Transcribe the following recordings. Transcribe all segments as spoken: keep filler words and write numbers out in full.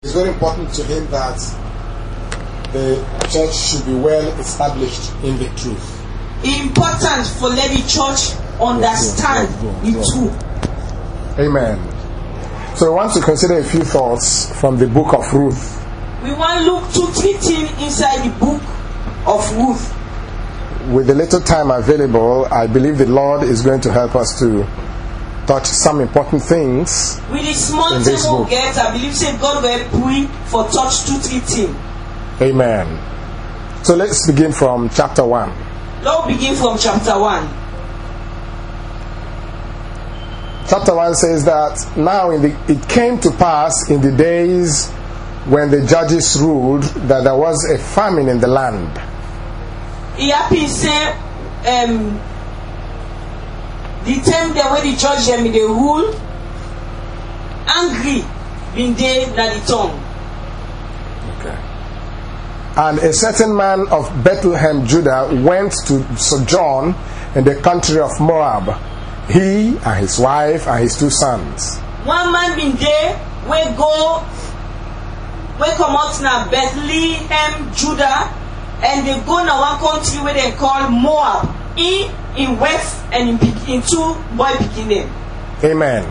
it's very important to him that the church should be well established in the truth. Important for let the church understand the truth. Amen. So I want to consider a few thoughts from the book of Ruth. We want to look two, three things inside the book of Ruth. With the little time available, I believe the Lord is going to help us to touch some important things. With the small in this thing book. we get, I believe say God will pray for touch two, three things. Amen. So let's begin from chapter one. Let's begin from chapter one. Chapter one says that now in the, it came to pass in the days when the judges ruled that there was a famine in the land. It happened say um, the time that when the judge them they rule, angry been there na the tongue. Okay. And a certain man of Bethlehem, Judah, went to sojourn in the country of Moab, he and his wife and his two sons. One man been there, we go, we come out na Bethlehem, Judah, and they go na one country where they call Moab, in in west and in, in two boy beginning. Amen.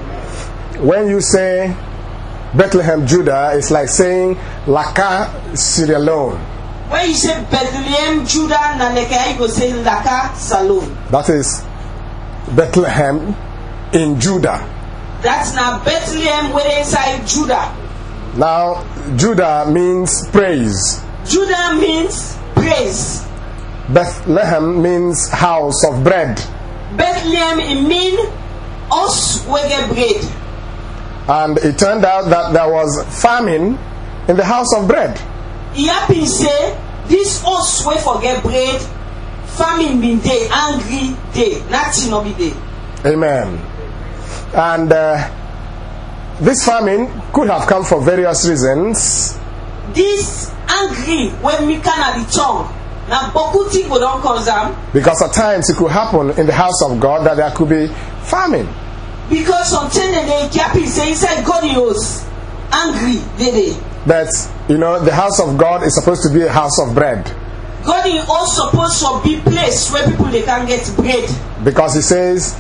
When you say Bethlehem, Judah, it's like saying Laka, Sierra Leone. When you say Bethlehem, Judah, na neka you go say Laka, Salon. That is Bethlehem in Judah. That's now Bethlehem where inside Judah. Now, Judah means praise. Judah means praise. Bethlehem means house of bread. Bethlehem it mean us we get bread. And it turned out that there was famine in the house of bread. It happened say this us we forget bread. Famine been day, angry day, nothing no be day. Amen. And uh, this famine could have come for various reasons. This angry when we can at the tongue. Now boku thing go don cause am. Because at times it could happen in the house of God that there could be famine. Because sometimes they happen say inside God is angry they dey. But you know the house of God is supposed to be a house of bread. God is also supposed to be place where people they can get bread. Because he says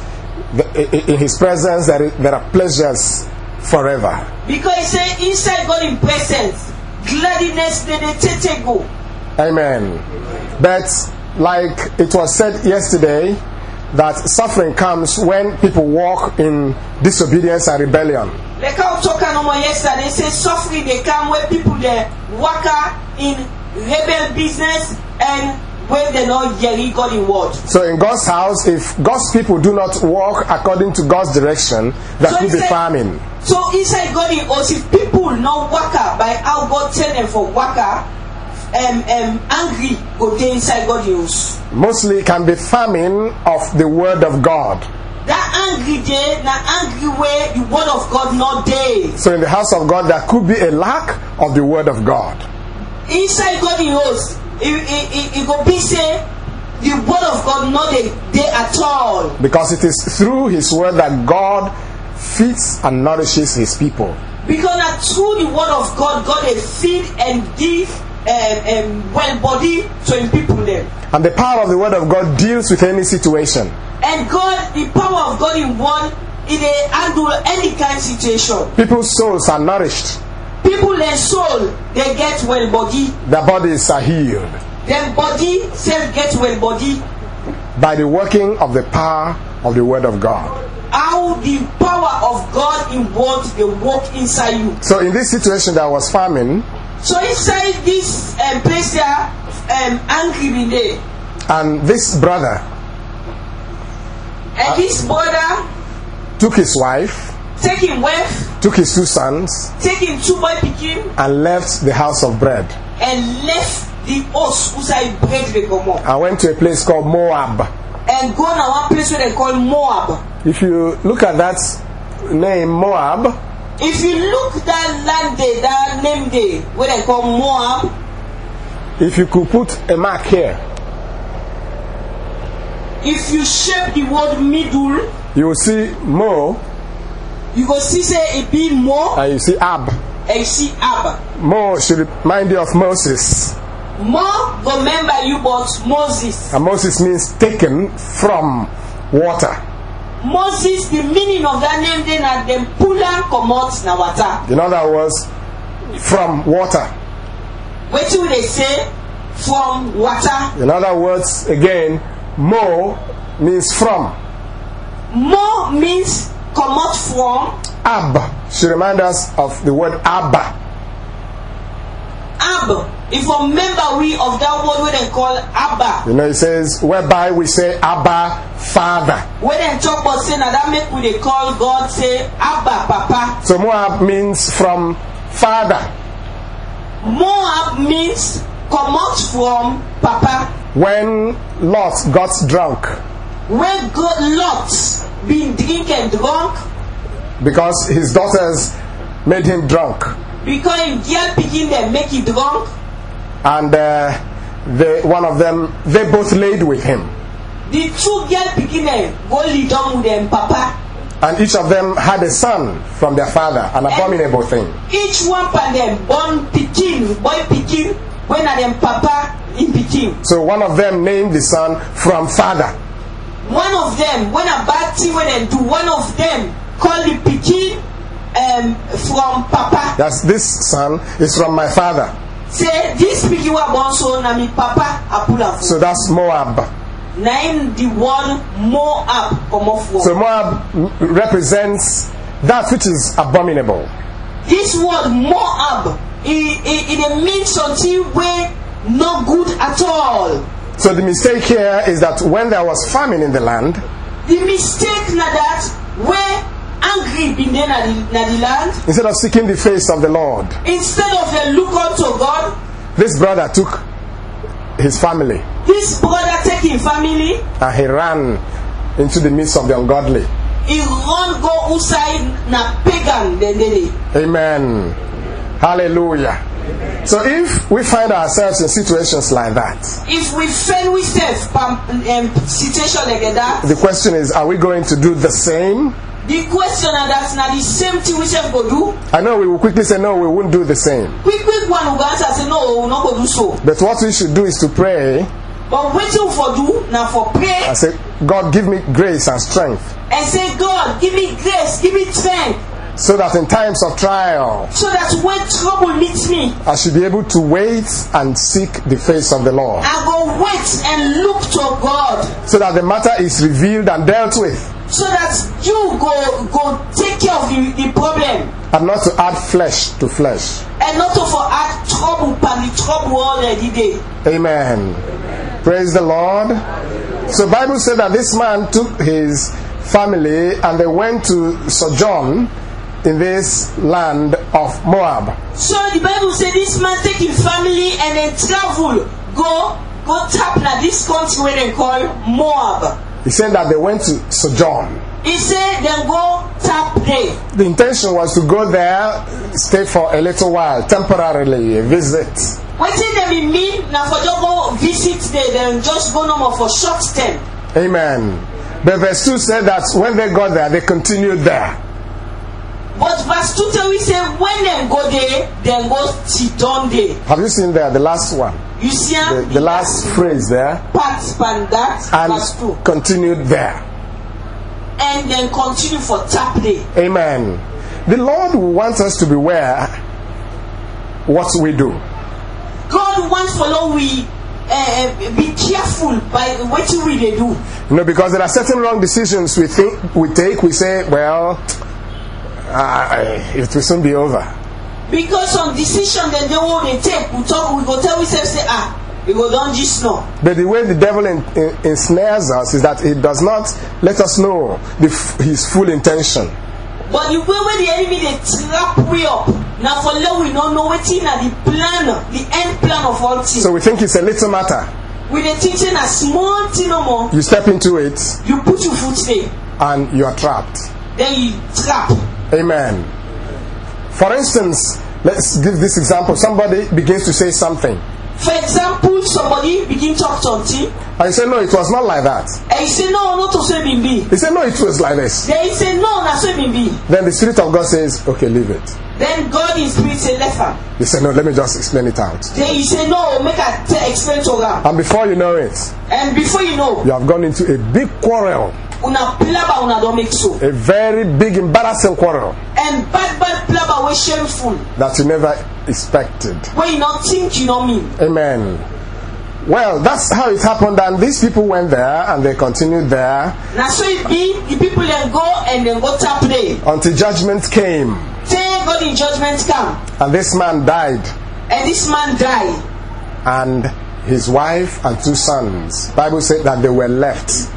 that in his presence there, is, there are pleasures forever. Because he said inside God in presence, gladness they they take go. Amen. But like it was said yesterday, that suffering comes when people walk in disobedience and rebellion. Like I was talking about yesterday, they say suffering they come when people they work in rebel business and when they not hearing God in word. So in God's house, if God's people do not walk according to God's direction, there so could be said, famine. So inside God in us, if people not work by how God tell them for worker, um, um, angry go there inside God in us. Mostly can be famine of the word of God. That angry day, that angry way, the word of God not there. So in the house of God, there could be a lack of the word of God. Inside God in us, it, it, it, it go be say the word of God not there at all. Because it is through his word that God feeds and nourishes his people. Because that through the word of God, God they feed and give um, um, well body to his people there. And the power of the word of God deals with any situation. And God, the power of God in one, it they handle any kind of situation. People's souls are nourished. People their soul they get well body. Their bodies are healed. Their body self get well body by the working of the power of the word of God. How the power of God in word they work inside you. So in this situation there was famine. So inside this um, place there, um, angry been there. And this brother. And uh, this brother took his wife. Take him wife. Took his two sons. Take him two boy pikin. And left the house of bread. And left the house outside bread they come up. And went to a place called Moab. And go to one place where they call Moab. If you look at that name Moab. If you look that land there, that name there, where they call Moab. If you could put a mark here. If you shape the word middle. You will see Mo. You go see say it be Mo. And you see Ab. Exi Ab. Mo should remind you of Moses. Mo go remember you but Moses. And Moses means taken from water. Moses, the meaning of that name then are them pull and come out na water. In other words, from water. What do they say? From water. In other words, again, Mo means from. Mo means come out from. Ab should remind us of the word Abba. Ab. If you remember we of that word we then call Abba. You know, it says, whereby we say Abba, Father. When they talk about saying that, that make we they call God say Abba, Papa. So Moab means from Father. Moab means come out from Papa. When Lot got drunk, When God Lot been drinking drunk, because his daughters made him drunk, because him girl picking them make it drunk, and uh, they, one of them, they both laid with him, the two girl picking them go lay down with them Papa. and each of them had a son from their father, an abominable thing. Each one of them born picking, boy picking, when are them Papa in picking. So one of them named the son from father. One of them, when a bad thing when they do, one of them call the picking um, from Papa. That's this son is from my father. Say this picking was born so na me Papa I pull am. So that's Moab. Name the one Moab come off from. So Moab represents that which is abominable. This word Moab, it, it, it means something way not good at all. So the mistake here is that when there was famine in the land, The mistake na that where angry been there na the, na the land, instead of seeking the face of the Lord, instead of them look unto God, this brother took his family this brother taking family, and he ran into the midst of the ungodly. he run go outside na pagan then they. Amen. Hallelujah. So if we find ourselves in situations like that, If we fail we self um, situation like that, the question is, are we going to do the same? the question na that na the same thing we self go do. I know we will quickly say, no, we won't do the same. Quick quick one we go answer say no, we no go do so. But what we should do is to pray But wetin we for do na for pray and say, God, give me grace and strength, and say God give me grace, give me strength, so that in times of trial, so that when trouble meets me, I should be able to wait and seek the face of the Lord, I go wait and look to God, so that the matter is revealed and dealt with, so that you go go take care of the, the problem, and not to add flesh to flesh. and not to for add trouble and the trouble already there. Amen. Praise the Lord. So the Bible said that this man took his family and they went to sojourn in this land of Moab. So the Bible said this man take his family and then travel, go go tap na this country where they call Moab. He said that they went to sojourn. He said then go tap there. The intention was to go there, stay for a little while, temporarily, visit. Wetin dem mean na for just go visit there, then just go no more for short term. Amen. But verse two said that when they got there, they continued there. But verse two tell we say when dem go there, dem go sit down there. Have you seen there the last one? You see The, am the last phrase there. part span that verse two, And continued there. and then continue for tap there. Amen. The Lord wants us to beware what we do. God wants follow we uh, be careful by what we dey do. You know, because there are certain wrong decisions we think we take. We say, well, uh, it will soon be over. Because some decision dem dey wey dey take, we talk, we go tell ourselves say ah, we go don just know. But the way the devil in, in, ensnares us is that he does not let us know the, his full intention. But the way where the enemy dey trap we up, na for let we no know wetin na the plan, the end plan of all things. So we think it's a little matter. We dey think say na small thing no more. You step into it You put your foot there, and you are trapped. then you trap. Amen. For instance, let's give this example. Somebody begins to say something. For example, somebody begin talk something, And you say, no, it was not like that. and you say no, not to say been be. He said, no, it was like this. Then you say no, na so been be. Then the Spirit of God says, okay, leave it. Then God in spirit say left am. He said, no, let me just explain it out. Then you say no, make I tell explain to am. And before you know it, And before you know, you have gone into a big quarrel. una plaba una don make so. A very big, embarrassing quarrel And bad bad plaba wey shameful. that you never expected. Wey you not think you know mean. Amen. Well, that's how it happened, and these people went there and they continued there Na so it be, the people then go and then go tap play. until judgment came, Thank God in judgment come. and this man died, And this man died. and his wife and two sons. Bible said that they were left.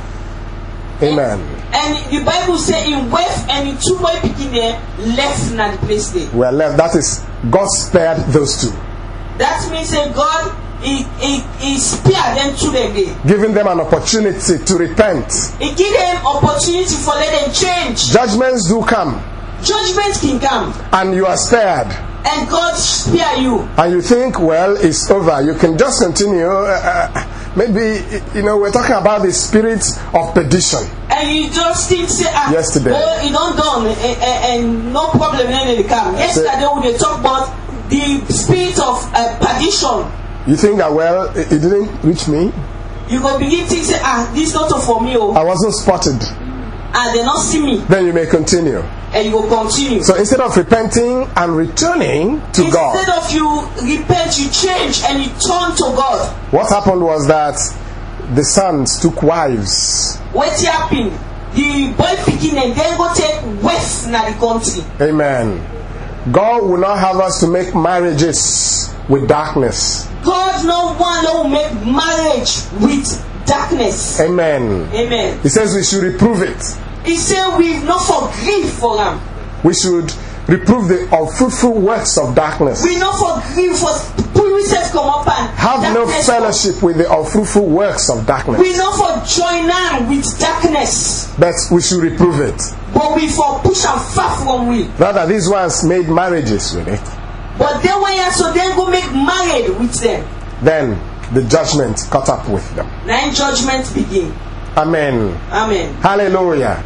Amen. And the Bible say in wife and in two boy picking there left na the place there. Were left. That is, God spared those two, That means that God he, he, he spared them to them there. giving them an opportunity to repent. He give them opportunity for let them change. Judgments do come, Judgment can come. and you are spared. And God spare you. And you think, well, it's over. You can just continue. Uh, maybe, you know, we're talking about the spirit of perdition. And you just think say ah Yesterday. oh it don't done and, and, and no problem then they come. Yesterday we dey talk about the spirit of uh, perdition. You think that, well, it, it didn't reach me. You go begin think say ah this not for me oh I wasn't spotted. and they not see me Then you may continue. and you go continue. So instead of repenting and returning to Instead God, of you repent, you change and you turn to God. what happened was that the sons took wives. What happen? The boy picking and then go take wife na the country. Amen. God will not have us to make marriages with darkness. God no one will make marriage with darkness. Amen. Amen. He says we should reprove it. He said we not forgive for them. We should reprove the unfruitful works of darkness. We not forgive for pull yourself come up and Have no darkness fellowship with the unfruitful works of darkness. We not for join on with darkness, But we should reprove it. but we for push and far from we. Rather, these ones made marriages with it. But then when you so then go make married with them. Then the judgment caught up with them. Then judgment begin. Amen. Amen. Hallelujah.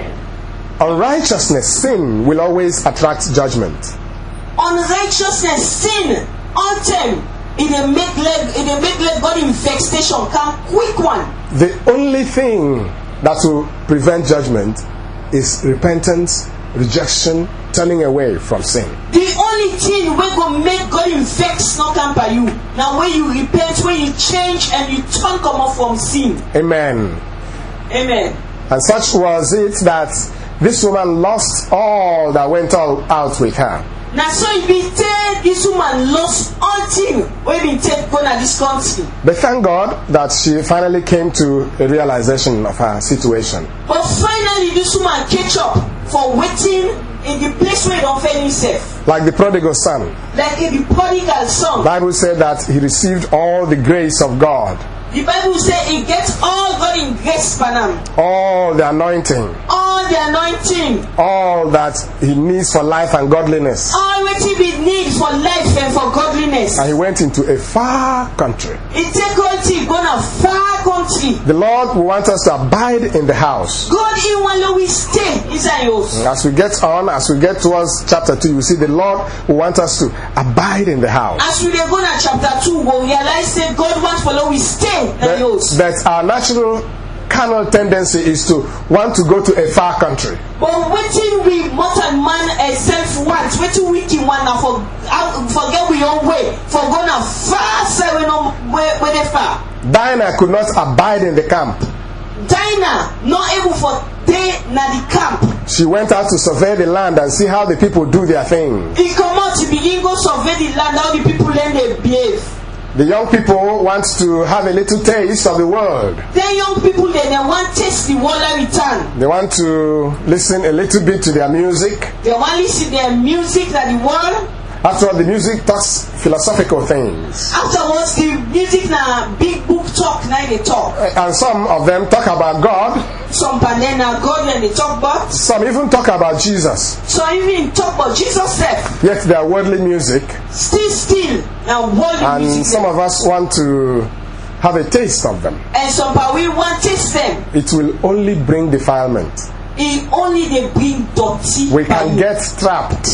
Unrighteousness, sin, will always attract judgment. Unrighteousness, sin, autumn, in a make leg, in a make leg God infestation come quick one. The only thing that will prevent judgment is repentance, rejection, turning away from sin. The only thing we go make God infect not come by you. Now when you repent, when you change and you turn come off from sin. Amen. Amen. And such was it that this woman lost all that went all out with her. Now so it be tell this woman lost all thing when we take go to this country. But thank God that she finally came to a realization of her situation. But finally this woman catch up for waiting in the place where he don't find himself. Like the prodigal son. Like in the prodigal son. The Bible said that he received all the grace of God. The Bible says he gets all God in grace for them. All the anointing. All the anointing. All that he needs for life and godliness. All what he need for life and for godliness. And he went into a far country. He take country, go to far country. The Lord will want us to abide in the house. God in one we stay inside yours. As we get on, as we get towards chapter two, you see the Lord will want us to abide in the house. As we dey go to chapter two, we realize that God wants follow we stay in But, yours. but our natural carnal tendency is to want to go to a far country. But waiting we mortal man a self want, waiting we can want now for uh, forget we own way for go na far side we no where where they far. Dinah could not abide in the camp. Dinah not able for day na the camp. She went out to survey the land and see how the people do their thing. He come out to begin go survey the land, how the people learn they behave. The young people want to have a little taste of the world. Then young people they, they want taste the world return. They want to listen a little bit to their music. They want listen their music that the world. After all, the music talks philosophical things. Afterwards, the music na big book talk now they talk. And some of them talk about God. Some banana God and they talk about. Some even talk about Jesus. So even talk about Jesus self. Yet they are worldly music. Still, still now worldly And music. some of us want to have a taste of them. And some but we want taste them. It will only bring defilement. It only they bring dirty. We can get trapped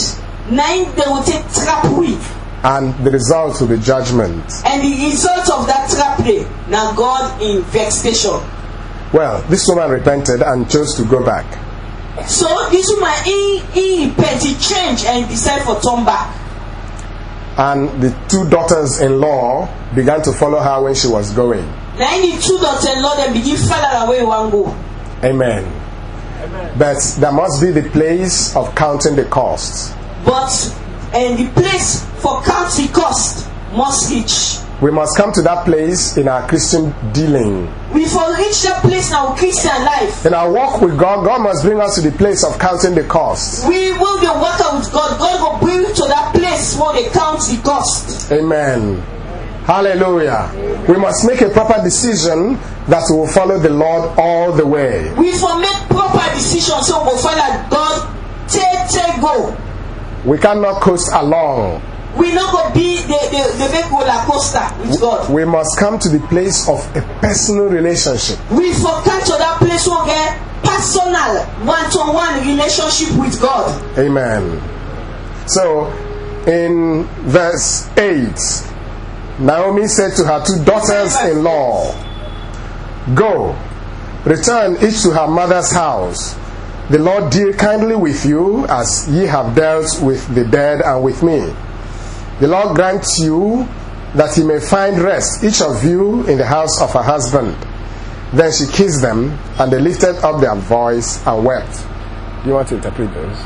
nine they will take trap with. And the result will be judgment. And the result of that trap day, now God in vexation. Well, this woman repented and chose to go back. So this woman, he, he repented, he changed and decided for turn back. And the two daughters-in-law began to follow her when she was going. Now the two daughters-in-law they begin follow away one go. Amen. Amen. But there must be the place of counting the costs. But and the place for count the cost must reach. We must come to that place in our Christian dealing. We for reach that place in our Christian life. In our walk with God, God must bring us to the place of counting the cost. We will be working with God. God will bring you to that place where they count the cost. Amen. Hallelujah. We must make a proper decision that we will follow the Lord all the way. We for make proper decisions so we will follow God. Take, take, go. We cannot coast along. We not go be the the the big roller coaster with God. We must come to the place of a personal relationship. We for come to that place where we get personal, one-to-one relationship with God. Amen. So, in verse eight, Naomi said to her two daughters-in-law, "Go, return each to her mother's house. The Lord deal kindly with you as ye have dealt with the dead and with me. The Lord grant you that he may find rest, each of you in the house of her husband." Then she kissed them, and they lifted up their voice and wept. You want to interpret those?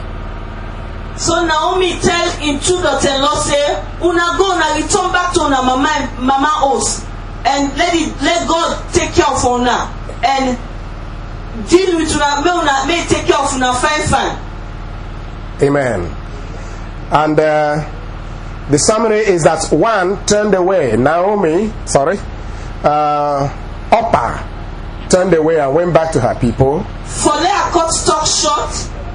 So Naomi tell in two daughters-in-law say, "Una go, una return back to una mama, mama house, and let it, let God take care of una, and deal with una, may una may take care of una fine fine." Amen. And uh, the summary is that one turned away. Naomi, sorry, uh, Orpah turned away and went back to her people. For their cut stock short,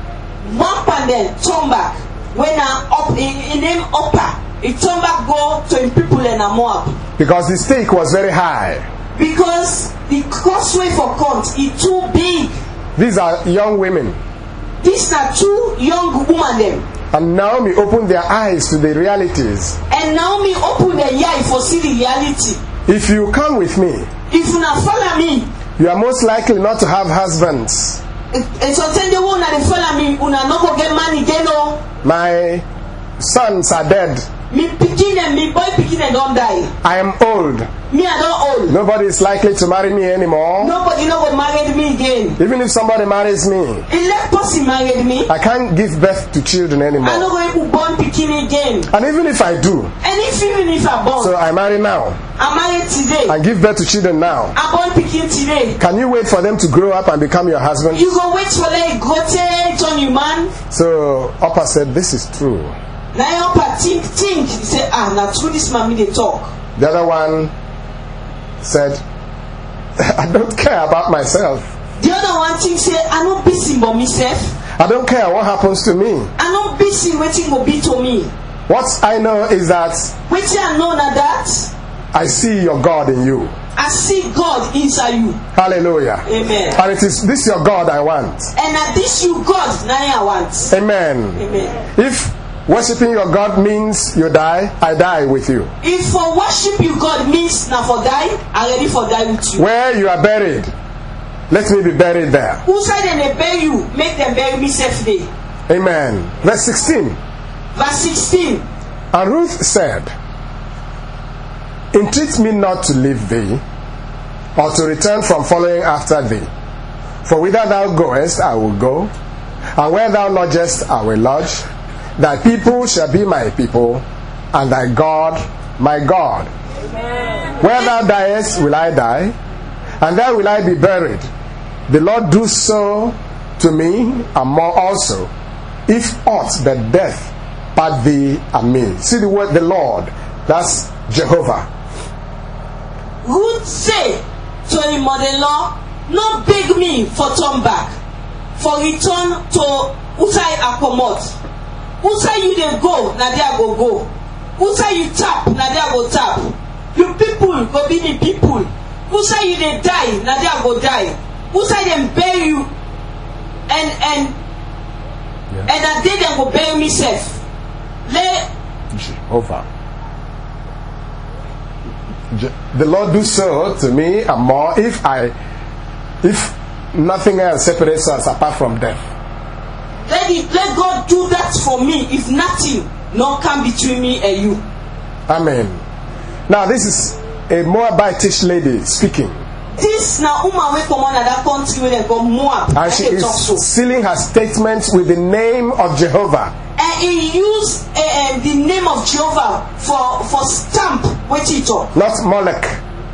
one pandem turn back. When I up in, in name Orpah, it turn back go to him people in a Moab. Because the stake was very high. Because the crossway for count is too big. These are young women. These are two young women them. And Naomi opened their eyes to the realities. And Naomi opened their eye for see the reality. If you come with me, if you not follow me, you are most likely not to have husbands. And so tell the one that they follow me, una not go get money again. My sons are dead. Me picking them, me boy picking them don't die. I am old. Me I don't old. Nobody is likely to marry me anymore. Nobody no go marry me again. Even if somebody marries me, if that person married me, I can't give birth to children anymore. I not going to born picking again. And even if I do, and if even if I born, so I marry now. I married today. And give birth to children now. I born picking today. Can you wait for them to grow up and become your husband? You go wait for them grow to turn you man. So Orpah said, "This is true." Now Orpah think think. He said, "Ah, now through this mommy they talk." The other one said, "I don't care about myself." The other one thing say, "I not busy about myself. I don't care what happens to me. I not busy waiting will be to me. What I know is that waiting I know na that I see your God in you. I see God inside you." Hallelujah. Amen. And it is this your God I want. And at this you God now I want. Amen. Amen. If worshiping your God means you die, I die with you. If for worship you God means now for die, I ready for die with you. Where you are buried, let me be buried there. Who said they bury you? Make them bury me safely. Amen. Verse sixteen. Verse sixteen. And Ruth said, "Entreat me not to leave thee, or to return from following after thee. For whither thou goest, I will go, and where thou lodgest, I will lodge. Thy people shall be my people, and thy God my God. Amen. Where thou diest, will I die, and there will I be buried. The Lord do so to me, and more also, if aught but death part thee and me." See the word, the Lord. That's Jehovah. Ruth say to him mother-in-law, "No beg me for turn back, for return to Usai Akomot. Usai you dey go, na there go go. Usai you tap, na there go tap. You people go be the people. Usai you dey die, na there go die. Usai them bury you, and and yeah. and that day them go bury me safe." let Jehovah. Je- the Lord do so to me and more if I, if nothing else separates us apart from death. let it, let God do that for me. If nothing no come between me and you. Amen. Now this is a Moabitish lady speaking. This na woman wey comot na that country wey dem call Moab. And she is sealing her statement with the name of Jehovah. And he used uh, uh, the name of Jehovah for for stamp wetin he talk. Not Molech,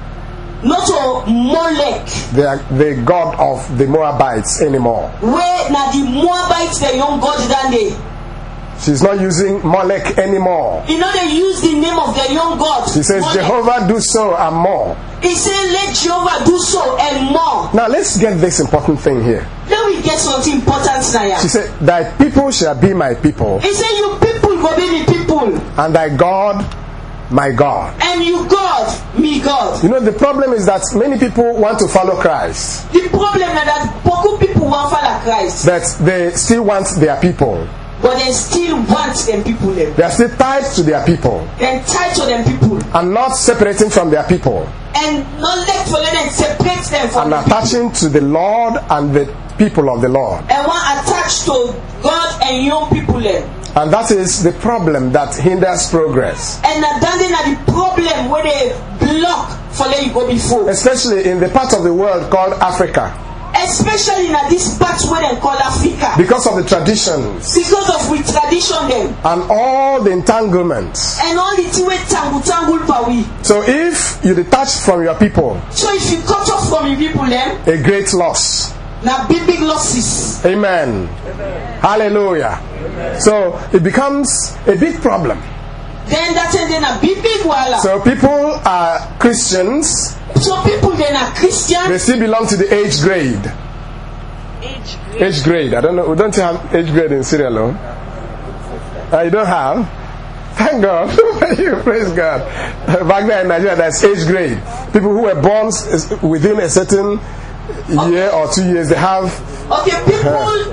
Not to Molech. the, the god of the Moabites anymore. Wey na the Moabites the young god that day. She's not using Molech anymore. You know they use the name of the young god. She says, Molech. Jehovah do so and more. He said, let Jehovah do so and more. Now let's get this important thing here. Let me get something important now. She said, thy people shall be my people, He said, you people go be me people. and thy God my God. And you God, me God. You know, the problem is that many people want to follow Christ, The problem is that beaucoup people want follow Christ. but they still want their people. But they still want them people them. They are still tied to their people Then tied to them people. and not separating from their people And not let for let them separate them from and the people. attaching to the Lord and the people of the Lord. And want attached to God and young people them. And that is the problem that hinders progress, And that is the problem where they block for let you go before. especially in the part of the world called Africa, Especially in this part where they call Africa. because of the traditions Because of we tradition them. and all the entanglements. And all the thing we tangle tangle pa we. So if you detach from your people, So if you cut off from your people them, a great loss. now big big losses. Amen. Hallelujah. So it becomes a big problem. Then that is then a big big wala. So people are Christians, So people then are Christian. they still belong to the age grade. Age grade. Age grade. I don't know. Don't you have age grade in Sierra Leone? Uh, you don't have? Thank God. You praise God. Back there in Nigeria, there's age grade. People who were born s- within a certain year or two years, they have Okay, people.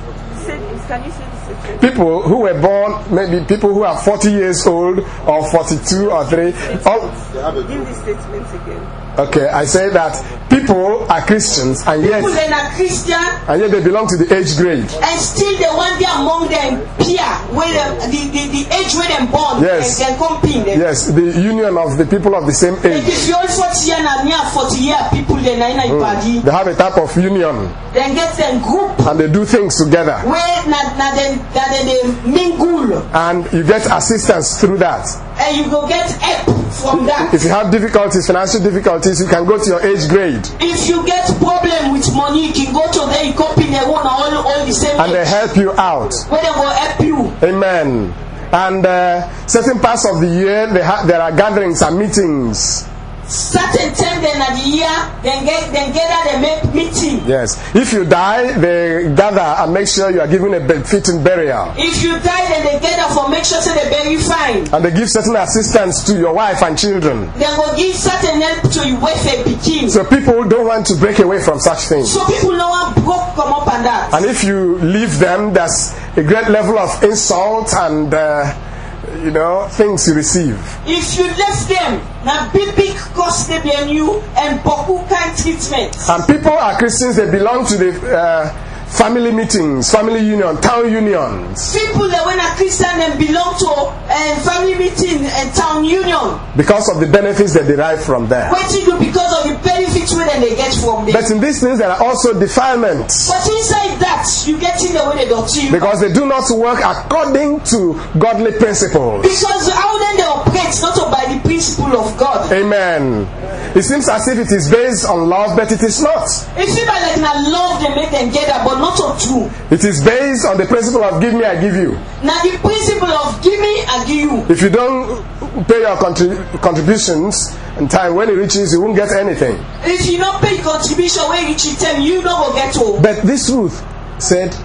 Can you say this? people who were born, maybe people who are forty years old or forty-two or three. All, Give the statement again. okay, I say that people are Christians and yet People then are Christian. and yet they belong to the age grade. And still the one there among them peer where them, the, the, the age where them born. Yes. And then comping them. Yes, the union of the people of the same Like age. if you're forty years and near forty years, people then are in a body. They have a type of union Then get them group and they do things together. where na na then that they mingle. And you get assistance through that. And you go get help from that. If you have difficulties, financial difficulties, you can go to your age grade If you get problem with money, you can go to them, you copy them one all, all the same and they age. help you out. Where they will help you. Amen. And uh, certain parts of the year, they ha- there are gatherings and meetings. Certain time then at the year, then get then gather they make meeting. Yes. If you die, they gather and make sure you are given a befitting burial. If you die, then they gather for make sure say they bury fine. And they give certain assistance to your wife and children. They will give certain help to your wife and pikin. So people don't want to break away from such things. So people know how broke come up and that. And if you leave them, there's a great level of insult and, uh, you know, things you receive. If you left them, now big big cost they be on you and beaucoup kind treatment. And people are Christians, they belong to the uh, family meetings, family union, town unions. People that when a Christian and belong to a family meeting and town union. Because of the benefits they derive from there. What you do because of the benefits where they get from them. But in these things there are also defilements. But inside that, you get in the way they don't see you. Because they do not work according to godly principles. Because how then they operate not by the principle of God. Amen. It seems as if it is based on love, but it is not. It seems like now love they make them gather, but not on true. It is based on the principle of give me, I give you. Now the principle of give me, I give you. If you don't pay your contrib- contributions in time, when it reaches, you won't get anything. If you not pay contribution when you reach them, you don't go get home. But this Ruth said,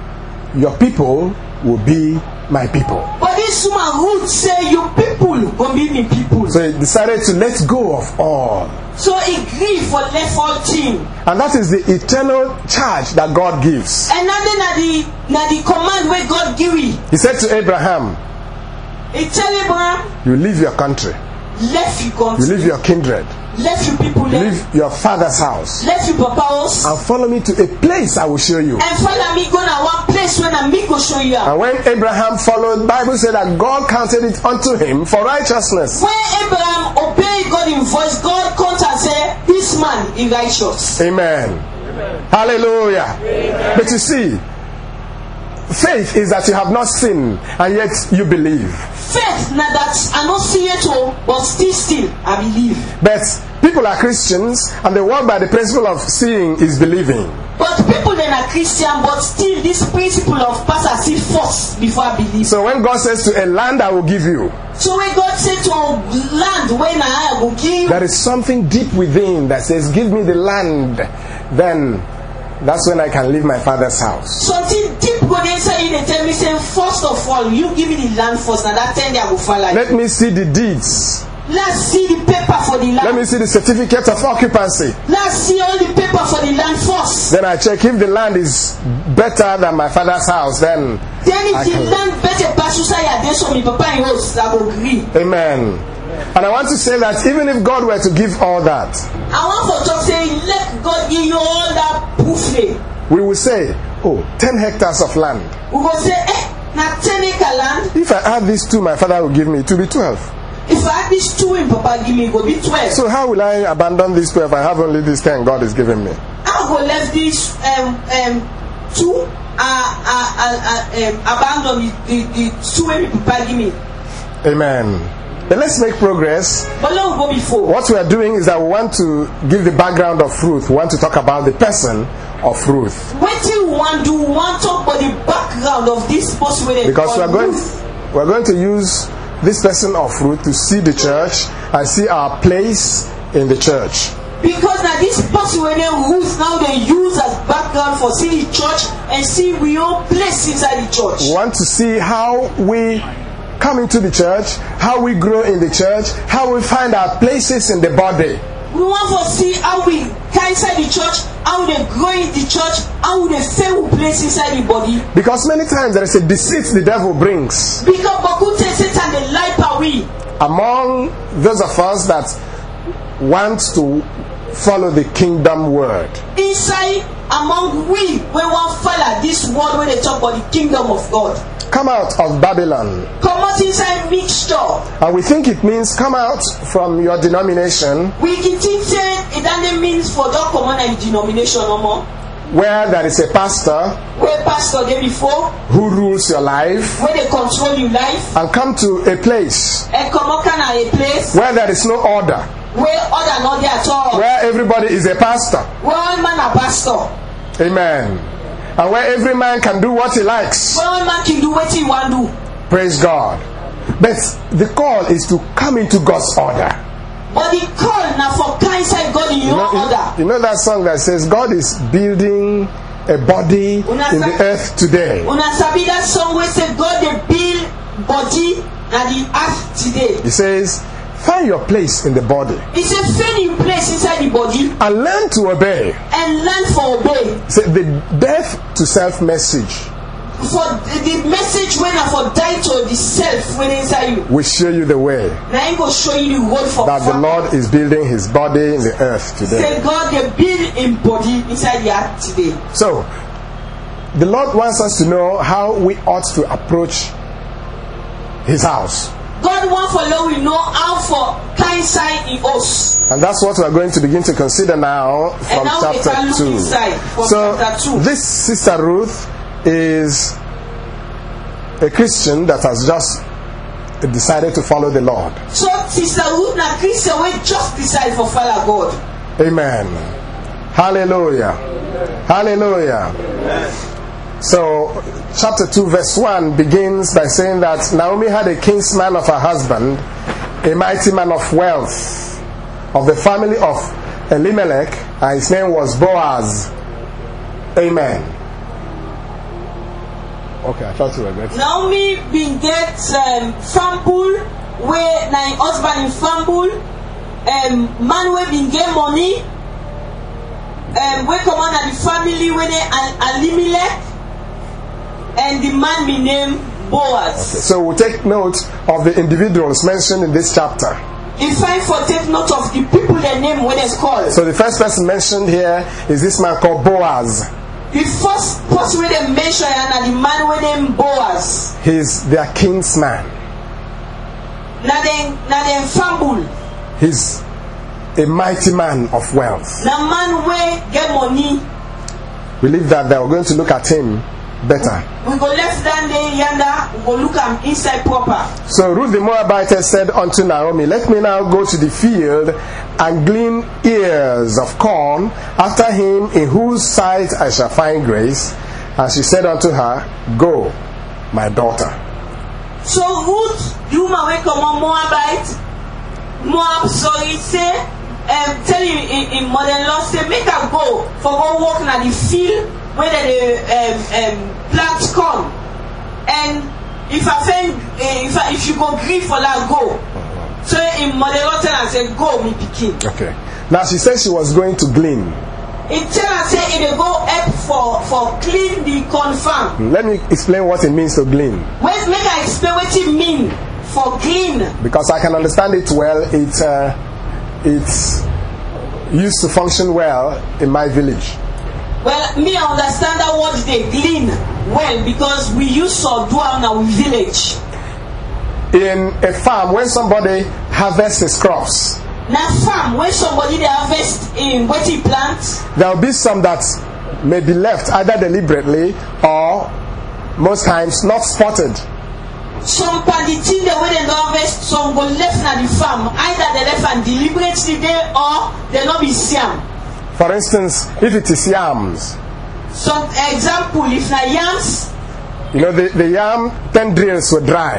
your people will be my people. But this woman Ruth say, your people will be me people. So he decided to let go of all. So he grieved for left all thing. And that is the eternal charge that God gives. And now then na the na the command where God give you. He said to Abraham, He tell Abraham, you leave your country, left you you country, leave your kindred, left you people, you left, leave your father's house, left you papa house, and follow me to a place I will show you. and follow me go na one place when I me go show you. And when Abraham followed, the Bible said that God counted it unto him for righteousness. When Abraham obeyed God in voice, God comes and say, this man is righteous. Amen. Amen. Hallelujah. Amen. But you see, faith is that you have not sinned and yet you believe. Faith, now that I not see it all, but still, still, I believe. But people are Christians and they walk by the principle of seeing is believing. But people then are Christian, but still this principle of pass as if first before I believe. So when God says to a land I will give you, so when God said to a land when I will give, there is something deep within that says, give me the land, then that's when I can leave my father's house. Something deep within inside you, they tell me, say, first of all, you give me the land first, and that ten day I will follow you. Let me see the deeds. Let's see the paper for the land. Let me see the certificate of occupancy. Let's see all the paper for the land first. Then I check if the land is better than my father's house, then Then if I the can... land better pass you say I so me papa in house, I will agree. Amen. And I want to say that even if God were to give all that, I want for talk say let God give you all that buffet. we will say, oh, ten hectares of land. We will say, eh, now ten acre land. If I add these two, my father will give me, it will be twelve. If I add these two in papa give me, it will be twelve. So how will I abandon these twelve? I have only these ten God is giving me. I will left these um um two uh uh, uh, uh um abandon the, the, the two when papa give me. Amen. Then let's make progress. But let me go before. What we are doing is that we want to give the background of Ruth. We want to talk about the person of Ruth. What do you want to do? We want to talk about the background of this person with Because we are going we are going to use this person of Ruth to see the church and see our place in the church. Because now this person when they Ruth now they use as background for see the church and see we all place inside the church. We want to see how we come into the church, how we grow in the church, how we find our places in the body. We want to see how we come inside the church, how they grow in the church, how they fail place inside the body. Because many times there is a deceit the devil brings. Because Bakute Satan the lie we among those of us that want to follow the kingdom word. Inside among we we want follow this word when they talk about the kingdom of God. Come out of Babylon. Come out inside mixture. And we think it means come out from your denomination. We can think say it doesn't mean for that common and denomination no more. Where there is a pastor where pastor there before who rules your life, where they control your life, and come to a place and come out a place where there is no order, where order not there at all, where everybody is a pastor, where one man a pastor, amen, and where every man can do what he likes, where one man can do what he want to do. Praise God. But the call is to come into God's order. But the call now for inside God in your you know, order. You, you know that song that says God is building a body Una in the earth today. Una sabi that song where say God they build body and the earth today. He says, find your place in the body. He said find your place inside the body and learn to obey. And learn for obey. Say the death to self message. For the message when I for die to the self when inside you. We show you the way. Now I'm going to show you the word for that the Lord is building his body in the earth today. Say God they build in body inside the earth today. So the Lord wants us to know how we ought to approach his house. God wants for Lord we know how for kind side in us. And that's what we are going to begin to consider now from now chapter two. So chapter two. This Sister Ruth is a Christian that has just decided to follow the Lord. So Sister Ruth na Christian we just decide for follow God. Amen. Hallelujah. Hallelujah. So chapter two verse one begins by saying that Naomi had a kinsman of her husband, a mighty man of wealth, of the family of Elimelech, and his name was Boaz. Amen. Okay, I thought you were getting. Naomi been get um, famble where na husband in famble, um, man where been get money, um, where come on at the family when they Elimelech, and the man be named Boaz. So we'll take note of the individuals mentioned in this chapter. If I for take note of the people, their name when it's called. So the first person mentioned here is this man called Boaz. The first person when they mention and the man with name Boaz. He's their kinsman. Na den na den fambul. He's a mighty man of wealth. Na man we get money. We leave that there. We're going to look at him better. We go left down there yonder, we go look am inside proper. So Ruth the Moabitess said unto Naomi, let me now go to the field and glean ears of corn after him in whose sight I shall find grace. And she said unto her, go, my daughter. So Ruth, the woman wey come on Moabite, Moab, sorry, say, um, tell him in, in mother-in-law, say, make her go for go walk in the field where they um, um, plant corn. And if I find, uh, if I, if you go grieve for that, go. So in mother-in-law tell her, say, go, me pikin. Okay. Now she said she was going to glean. It tell her, say, if they go up for, for clean the corn farm. Let me explain what it means to glean. Wait, make I explain what it mean for clean. Because I can understand it well. It, uh, it's used to function well in my village. Well, me I understand that word they glean well because we use to do in our village. In a farm, when somebody harvests his crops, Now farm, when somebody they harvest in what he plants, there will be some that may be left either deliberately or most times not spotted. some part the thing they when they don't harvest, some go left na the farm. Either they left and deliberately there or they not be siam. For instance, if it is yams, Some example, if na yams, you know, the, the yam tendrils were dry.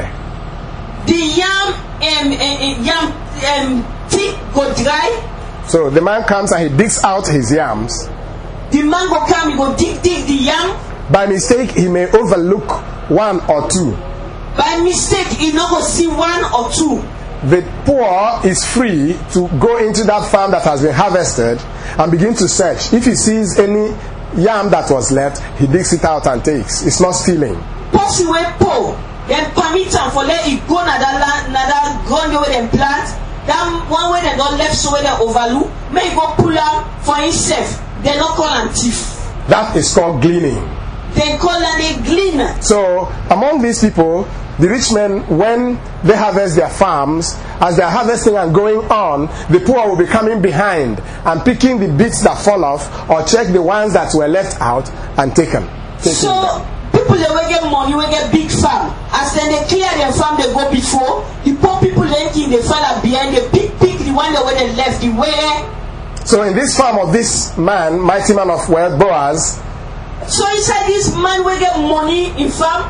the yam um, uh, yam um, thick go dry. So the man comes and he digs out his yams. The man go come, he go dig dig the yam. By mistake, he may overlook one or two. By mistake, he not go see one or two. The poor is free to go into that farm that has been harvested and begin to search. If he sees any yam that was left, he digs it out and takes. It's not stealing. Person wey poor, then permit am for let it go na that land, na that ground wey dem plant. That one wey dem don left so wey dem overlook, make he go pull am for himself. They not call am thief. That is called gleaning. They call am a gleaner. So among these people, the rich men, when they harvest their farms, as they are harvesting and going on, the poor will be coming behind and picking the bits that fall off or check the ones that were left out and taken. taken So them. people they will get money, will get big farm. As then they clear their farm, they go before. The poor people they think they fall behind. They pick pick the one that were they left. The way. So in this farm of this man, mighty man of wealth, Boaz, So inside this man will get money in farm.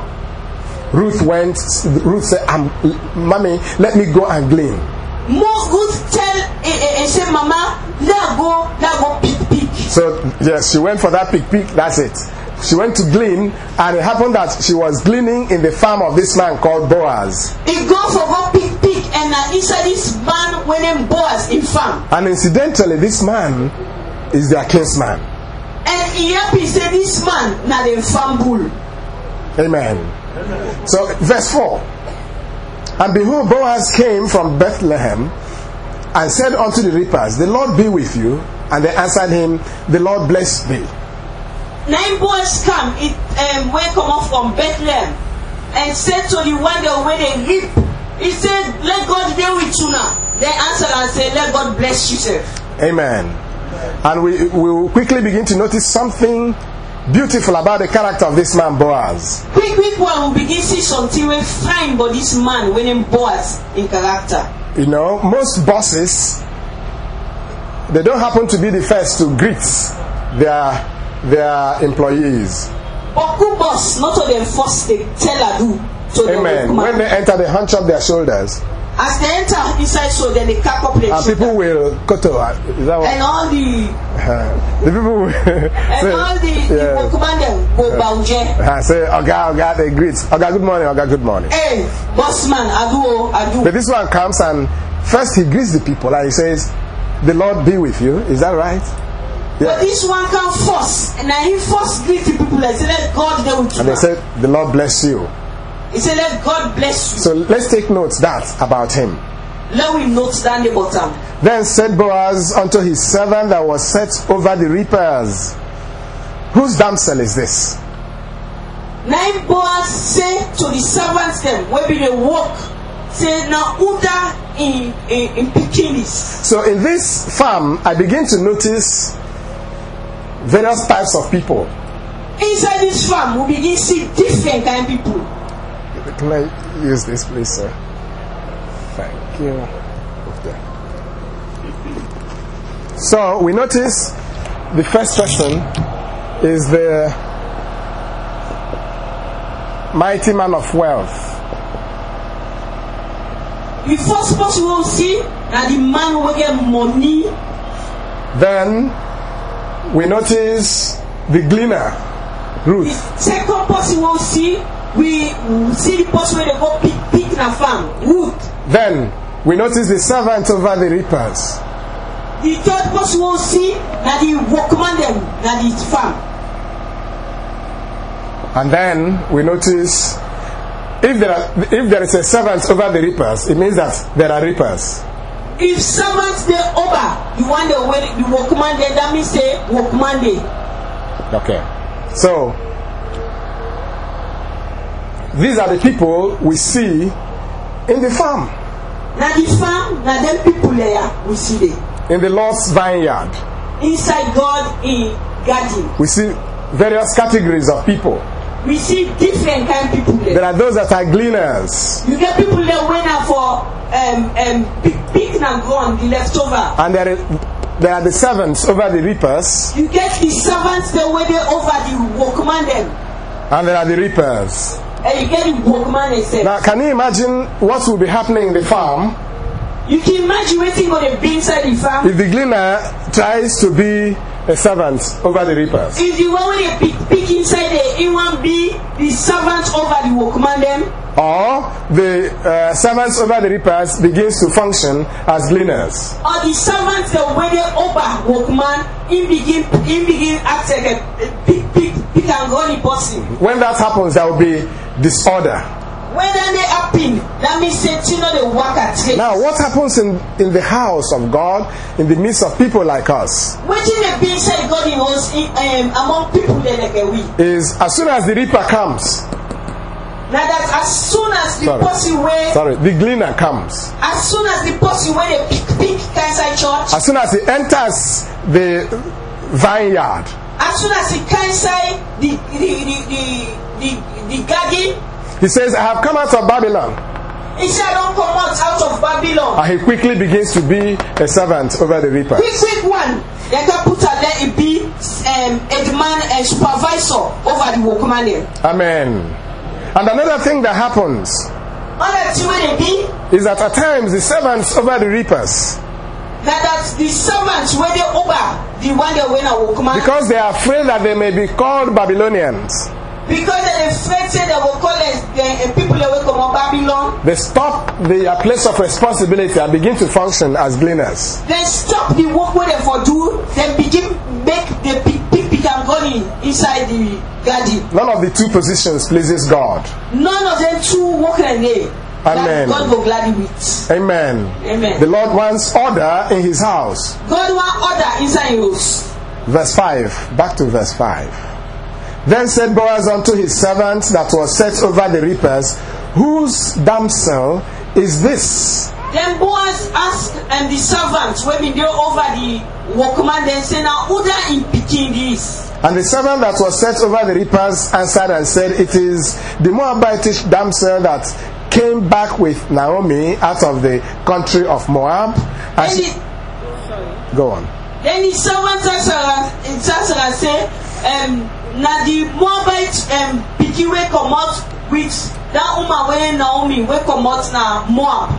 Ruth went, Ruth said, um, Mommy, let me go and glean. More good tell and say, Mama, let go, let go pick pick. So yes, she went for that pick pick, that's it. She went to glean, and it happened that she was gleaning in the farm of this man called Boaz. He go for go pick pick and uh, inside this man when him Boaz in farm. And incidentally, this man is their kinsman. And he happy say this man na the farm bull. Amen. So verse four. And behold, Boaz came from Bethlehem and said unto the reapers, the Lord be with you. And they answered him, the Lord bless thee. Nine boys come, it um, when come up from Bethlehem and said to the one that where they reap, he said, let God be with you now. They answered and said, let God bless you, sir. Amen. And we we will quickly begin to notice something beautiful about the character of this man Boaz. Quick, quick one, we begin see something we find about this man when him Boaz in character. You know, most bosses, they don't happen to be the first to greet their their employees. But good boss, not to them first they tell her do. To Amen. When they enter, they hunch up their shoulders. As they enter inside, so then they cock up their And people will koto. Is that what? and all the Uh, the people will and say, all the yeah. the command them go bounje. uh, say, Oga, Oga, they greet. Oga, good morning, Oga, good morning. Hey, boss man, I do, oh, I do. But this one comes and first he greets the people and he says, the Lord be with you. Is that right? But this one come first, and now he first greet the people and say, let God go with you. And they said, the Lord bless you. He He said, let God bless you. So let's take notes that about him. Let we note down the bottom. Then said Boaz unto his servant that was set over the reapers, whose damsel is this? Now Boaz said to the servants them, where be they work, say now Uda in in, in picking this. So in this farm, I begin to notice various types of people. Inside this farm, we begin to see different kind of people. Can I use this, please, sir? Thank you. Okay. So we notice the first person is the mighty man of wealth. The first person we will see that the man who will get money. Then we notice the gleaner, Ruth. The second person we will see, we will see the person where they go pick, pick in a farm, Ruth. Then we notice the servant over the reapers. The third person we will see that the workman them, that is farm. And then we notice if there are, if there is a servant over the reapers, it means that there are reapers. If servants they over, you want the way the workman there, that means say workman there. Okay. So these are the people we see in the farm. Now the farm, now them people there we see them. In the Lord's vineyard. Inside God in garden. We see various categories of people. We see different kind of people there. There are those that are gleaners. You get people there waiting for um um pick, pick and go on the leftover. And there are, there are the servants over the reapers. You get the servants there waiting over the workman them. And there are the reapers. And you get the workman themselves. Now can you imagine what will be happening in the farm? You can imagine waiting on the be inside the farm. If the gleaner tries to be a servant over the reapers. If the one when they pick, pick inside the he want be the servant over the workman them. Or the uh, servants over the reapers begins to function as gleaners. Or the servants the way they over workman in begin in begin act like a pick pick pick and go the person. When that happens, there will be disorder. When they happen, that means say you know the work at trade. Now, what happens in, in the house of God, in the midst of people like us, what in the being said God in us in, um, among people that like we is as soon as the reaper comes. Now that as soon as the Sorry. person where Sorry, the gleaner comes. as soon as the person where they pick pick inside church, As soon as he enters the vineyard, as soon as he can inside the the the the, the, the garden. he says, I have come out of Babylon. He said, don't come out, out of Babylon. And he quickly begins to be a servant over the reapers. Quick, quick one. They can put out there and be um, a man, a supervisor over the workman there. Amen. And another thing that happens Another thing where they be, is that at times the servants over the reapers, that that's the servants where they over the one they win a workman. because they are afraid that they may be called Babylonians, Because they afraid say they will call us the uh, people that will come from Babylon. they stop their place of responsibility and begin to function as gleaners. They stop the work where they for do. They begin make the pick pick pick and go in inside the garden. None of the two positions pleases God. None of them two work in there. Amen. God will gladly with. Amen. Amen. The Lord wants order in his house. God want order inside your house. Verse five. Back to verse five. Then said Boaz unto his servant that was set over the reapers, whose damsel is this? Then Boaz asked and the servants when they there over the workman, then say now who that in picking this? And the servant that was set over the reapers answered and said, it is the Moabitish damsel that came back with Naomi out of the country of Moab. And Then she, the, sorry. go on. Then the servant answered and say, um, now the Moabite um, picking will come out with that woman when Naomi will come out now Moab.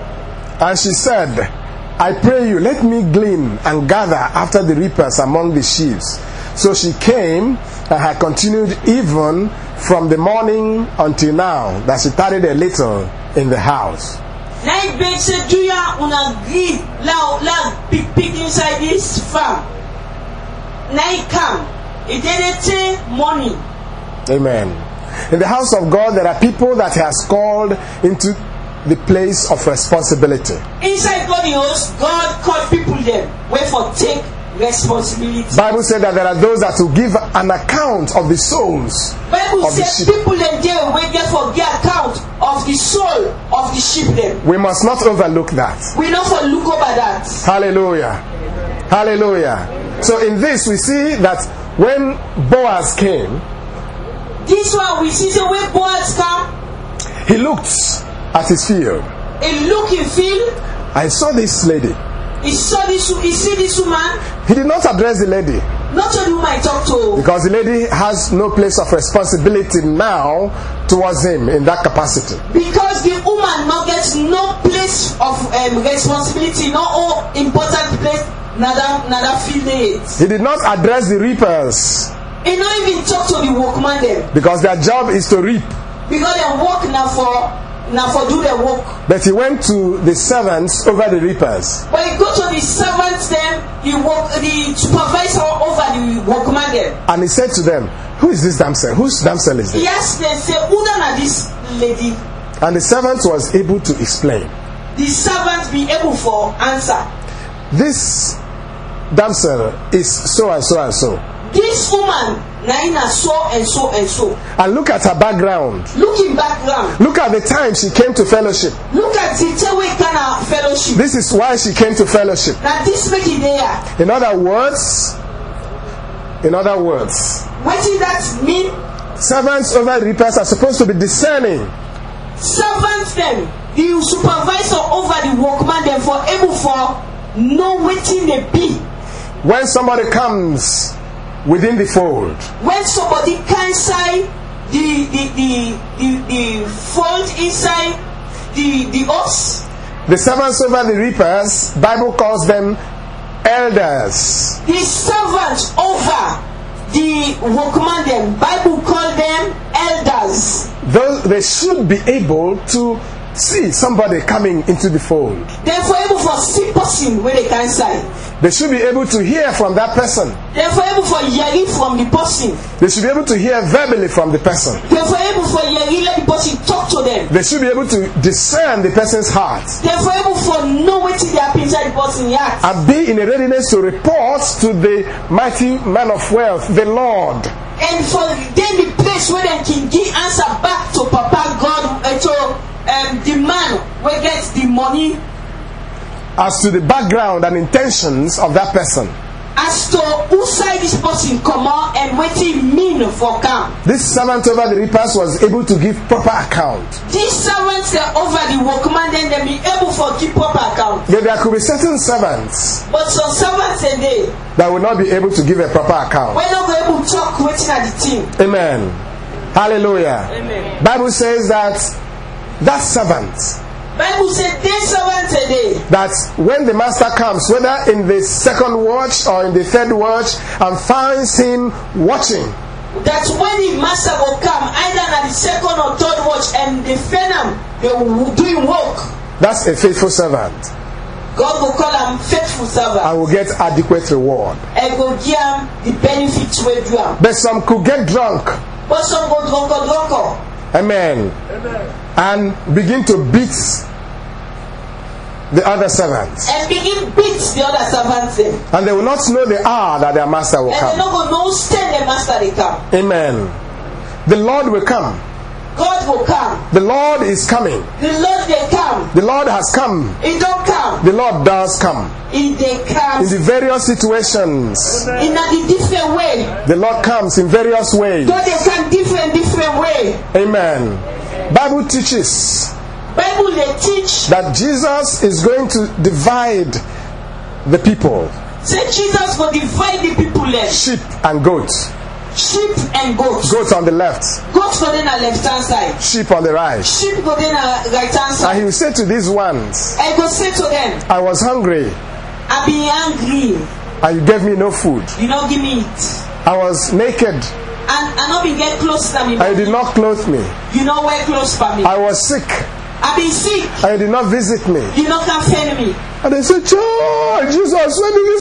And she said, I pray you, let me glean and gather after the reapers among the sheaves. So she came and had continued even from the morning until now, that she tarried a little in the house. Now it begs say, do you una agree? Now, now, pick, pick inside this farm. Now it come. It didn't take money. Amen. In the house of God, there are people that He has called into the place of responsibility. Inside God's house, God called people them where for take responsibility. Bible said that there are those that will give an account of the souls Bible of the says sheep. people them there will therefore give account of the soul of the sheep them. We must not overlook that. We not for look over that. Hallelujah. Hallelujah. So in this we see that when Boaz came, This one we see so when Boaz come, he looked at his field. he look in field, I saw this lady. he saw this, he see this woman, He did not address the lady not to the woman he talk to. because the lady has no place of responsibility now towards him in that capacity. Because the woman not gets no place of um, responsibility, no all important place, nada nada feel it. He did not address the reapers He not even talk to the workman them. because their job is to reap. Because they work now for now for do their work. But he went to the servants over the reapers. When you go to the servants them, you work the supervisor over the workman them. And he said to them, who is this damsel? Whose damsel is this? Yes, they say, who done this lady? And the servant was able to explain. The servant be able for answer. This damsel is so and so and so. This woman, Naina, so and so and so. And look at her background. Looking background, Look at the time she came to fellowship. look at the way kind of fellowship. This is why she came to fellowship. Now this make it there. In other words, in other words, What did that mean? servants over the reapers are supposed to be discerning. Servants them, the supervisor over the workman them for able for know wetin they be. When somebody comes within the fold, When somebody can inside the the the the, the fold inside the the ox, the servants over the reapers, Bible calls them elders. the servants over the workman them, Bible call them elders. Those, they should be able to see somebody coming into the fold. Therefore able for see person where they can inside. They should be able to hear from that person. Therefore able for hearing from the person. They should be able to hear verbally from the person. Therefore able for hearing let the person talk to them. They should be able to discern the person's heart Therefore able for know wetin dey happen inside the person heart. and be in a readiness to report to the mighty man of wealth, the Lord. And for then the place where they can give answer back to Papa God, uh, to um, the man where gets the money, As to the background and intentions of that person. as to who side this person come out and what he mean for come. This servant over the reapers was able to give proper account. These servants they over the workman, then they be able for keep proper account. But there could be certain servants But some servants and they that will not be able to give a proper account. we're not able to talk waiting at the team. Amen. Hallelujah. Amen. Bible says that that servant, Bible said they servants and they that when the master comes, whether in the second watch or in the third watch, and finds him watching, that when the master will come, either at the second or third watch, and the phenom they will doing work, that's a faithful servant God will call them faithful servant. and will get adequate reward. And go give them the benefits we do. But some could get drunk, But some go drunk or drunk. amen, and begin to beat the other servants. And begin beat the other servants them. And they will not know the hour that their master will And they come. not go no stand the master they come. Amen. The Lord will come. God will come. The Lord is coming. The Lord they come. The Lord has come. He don't come. The Lord does come. He they come In the various situations, in a different way. the Lord comes in various ways. God they come different different way. Amen. Bible teaches Bible they teach. that Jesus is going to divide the people, Say Jesus will divide the people left. sheep and goats. Sheep and goats. Goats on the left, Goats go then on left hand side. sheep on the right. Sheep go then on right hand And side. he will say to these ones, I go say to them, I was hungry I be hungry. and you gave me no food. You don't give me it. I was naked And I not be get close to me. and you did not clothe me. You know wear close for me. I was sick I be sick. and you did not visit me. You not can fend me. And they said, Joy, Jesus, when did we